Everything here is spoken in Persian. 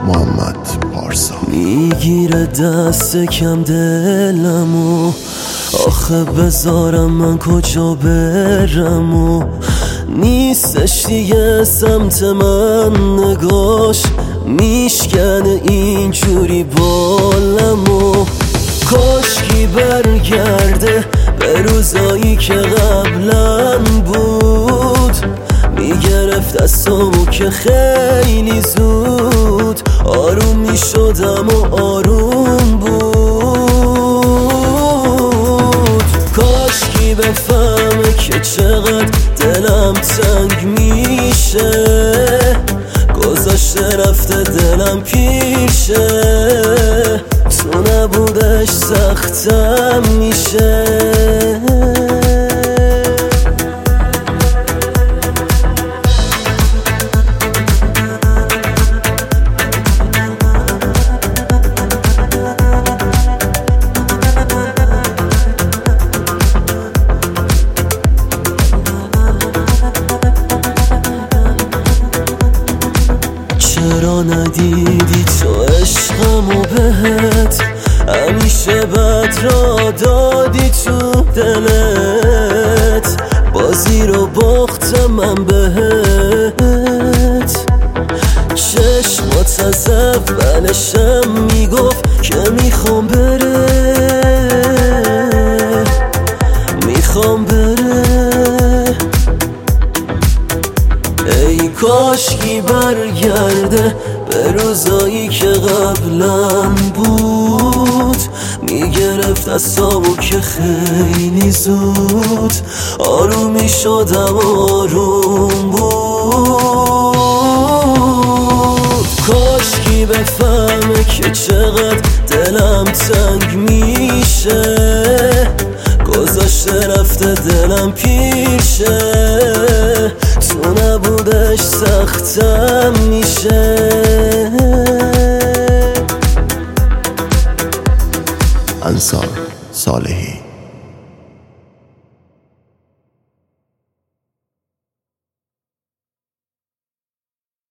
محمد پارسا. میگیره دست کم دلمو، آخه بذارم من کجا برم و نیستش دیگه سمت من نگاش، میشکنه اینجوری بالمو. کاشکی برگرده به روزایی که قبلا بود، میگرفت دستامو که خیلی زود آروم میشدم و آروم بود. کاشکی بفهمه که چقدر دلم تنگ میشه، گذاشته رفته دلم پیشه، تو نبودش سختم میشه. چرا ندیدی تو عشقمو بهت، همیشه بد را دادی تو دلت، بازی رو باختم من بهت. چشمات از اولشم میگفت که میخوام بره، میخوام بره. ای کاشکی برگرده به روزایی که قبلا بود، میگرفت دستامو که خیلی زود آروم میشدم و آروم بود. کاشکی بفهمه که چقدر دلم تنگ میشه، گذاشته رفته دلم پیشه، تو نبودش سختم میشه. انصار صالحی.